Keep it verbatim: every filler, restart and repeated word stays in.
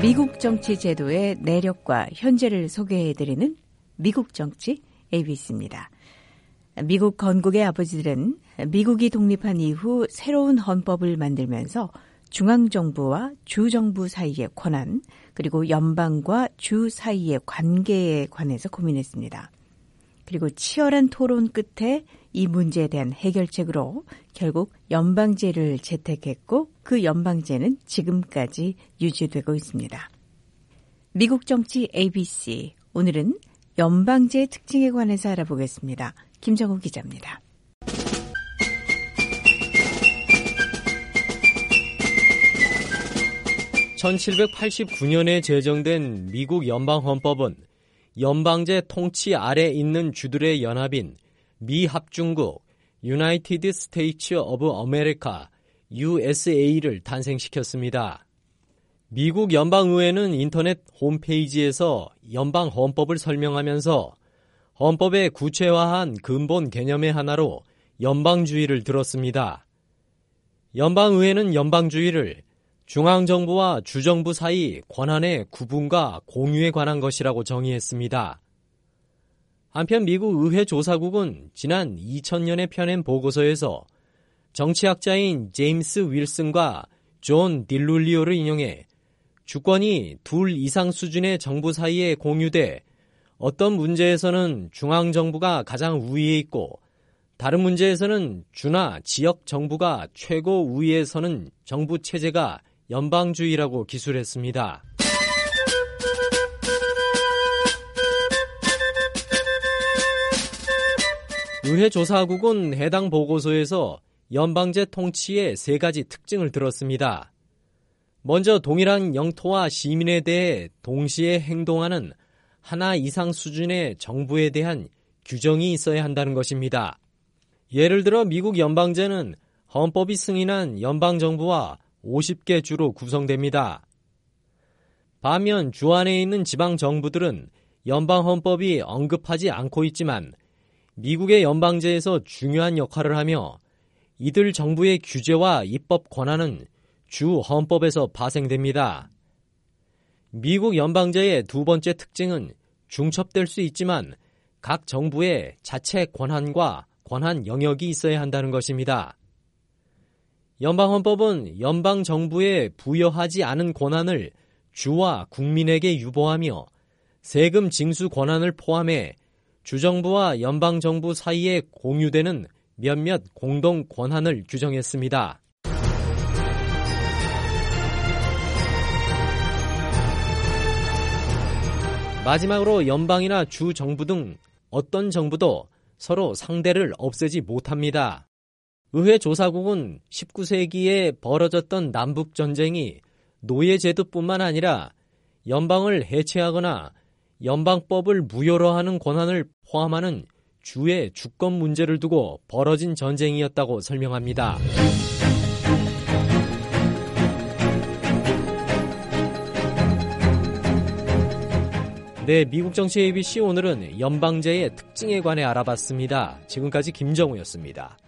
미국 정치 제도의 내력과 현재를 소개해드리는 미국 정치 에이비씨입니다. 미국 건국의 아버지들은 미국이 독립한 이후 새로운 헌법을 만들면서 중앙정부와 주정부 사이의 권한, 그리고 연방과 주 사이의 관계에 관해서 고민했습니다. 그리고 치열한 토론 끝에 이 문제에 대한 해결책으로 결국 연방제를 채택했고 그 연방제는 지금까지 유지되고 있습니다. 미국 정치 에이비씨, 오늘은 연방제의 특징에 관해서 알아보겠습니다. 김정우 기자입니다. 천칠백팔십구 년에 제정된 미국 연방헌법은 연방제 통치 아래 있는 주들의 연합인 미합중국 United States of America 유에스에이를 탄생시켰습니다. 미국 연방의회는 인터넷 홈페이지에서 연방헌법을 설명하면서 헌법의 구체화한 근본 개념의 하나로 연방주의를 들었습니다. 연방의회는 연방주의를 중앙정부와 주정부 사이 권한의 구분과 공유에 관한 것이라고 정의했습니다. 한편 미국 의회 조사국은 지난 이천 년에 펴낸 보고서에서 정치학자인 제임스 윌슨과 존 딜룰리오를 인용해 주권이 둘 이상 수준의 정부 사이에 공유돼 어떤 문제에서는 중앙정부가 가장 우위에 있고 다른 문제에서는 주나 지역 정부가 최고 우위에 서는 정부 체제가 연방주의라고 기술했습니다. 의회 조사국은 해당 보고서에서 연방제 통치의 세 가지 특징을 들었습니다. 먼저 동일한 영토와 시민에 대해 동시에 행동하는 하나 이상 수준의 정부에 대한 규정이 있어야 한다는 것입니다. 예를 들어 미국 연방제는 헌법이 승인한 연방정부와 오십 개 주로 구성됩니다. 반면 주 안에 있는 지방정부들은 연방헌법이 언급하지 않고 있지만 미국의 연방제에서 중요한 역할을 하며 이들 정부의 규제와 입법 권한은 주 헌법에서 파생됩니다. 미국 연방제의 두 번째 특징은 중첩될 수 있지만 각 정부의 자체 권한과 권한 영역이 있어야 한다는 것입니다. 연방헌법은 연방정부에 부여하지 않은 권한을 주와 국민에게 유보하며 세금 징수 권한을 포함해 주정부와 연방정부 사이에 공유되는 몇몇 공동 권한을 규정했습니다. 마지막으로 연방이나 주정부 등 어떤 정부도 서로 상대를 없애지 못합니다. 의회 조사국은 십구 세기에 벌어졌던 남북전쟁이 노예제도뿐만 아니라 연방을 해체하거나 연방법을 무효로 하는 권한을 포함하는 주의 주권 문제를 두고 벌어진 전쟁이었다고 설명합니다. 네, 미국 정치 에이비씨 오늘은 연방제의 특징에 관해 알아봤습니다. 지금까지 김정우였습니다.